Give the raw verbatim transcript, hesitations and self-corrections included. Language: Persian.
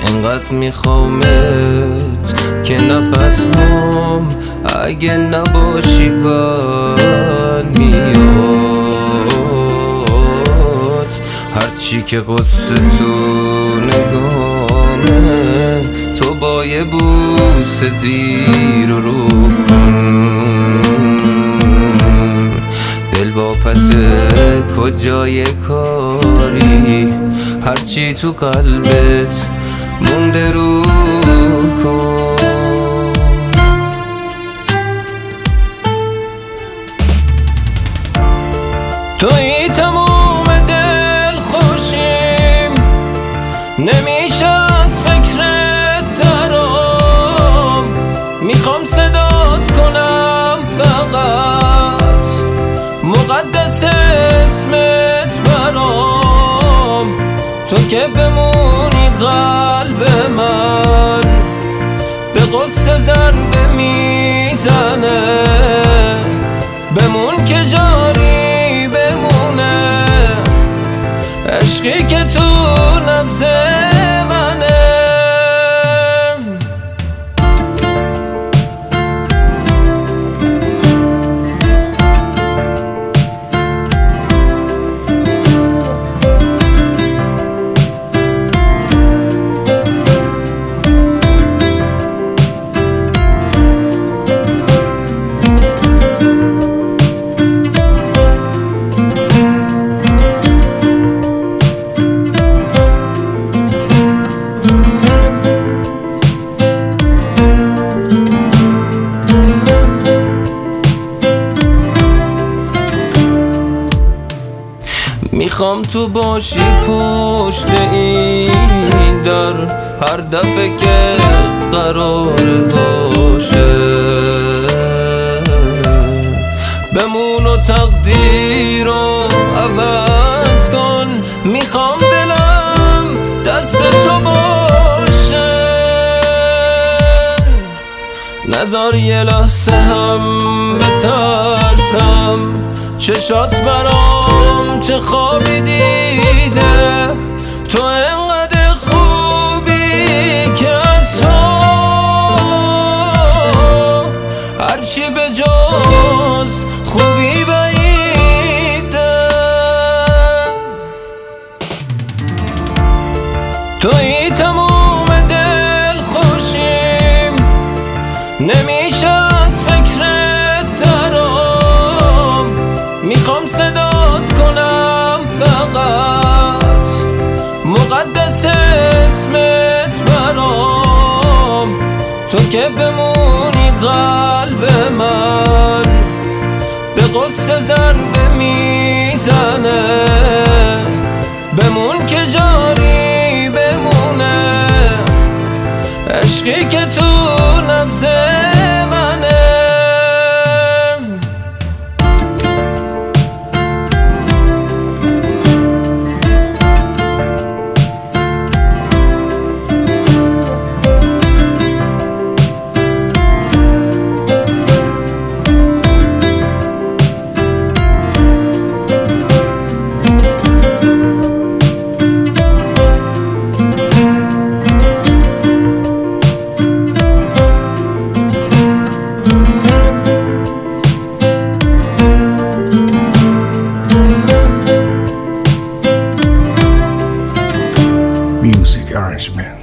انقدر میخوامت که نفس هم اگه نباشی بر میاد. هرچی که قصه تو نگامه تو با یه بوسه زیر و رو کن. دل با پس کجای کاری هرچی تو قلبت مونده رو کن. توی تموم دل خوشیم نمیشه از فکرت درام. میخوام صدات کنم فقط مقدس اسمت برام. تو که بمونی قلب من به غصه ضربه میزنه. بمون که جاری بمونه عشقی که تو نبض منه. میخوام تو باشی پشت این در هر دفعه که قرار باشه. بمون و تقدیر رو عوض کن. میخوام دلم دست تو باشه. نذار یه لحظه هم بترسم. چشات برام چه خوابی دیده. تو انقدر خوبی که از تو هرچی به جز خوبی بعیده. توی تموم دل خوشیم نمیشه از فکرت درام. میخوام صدات کنم فقط مقدس اسمت برام. تو که بمونی قلب من به غصه ضربه میزنه. بمون که جاری بمونه عشقی که تو نبض منه. Music arrangement.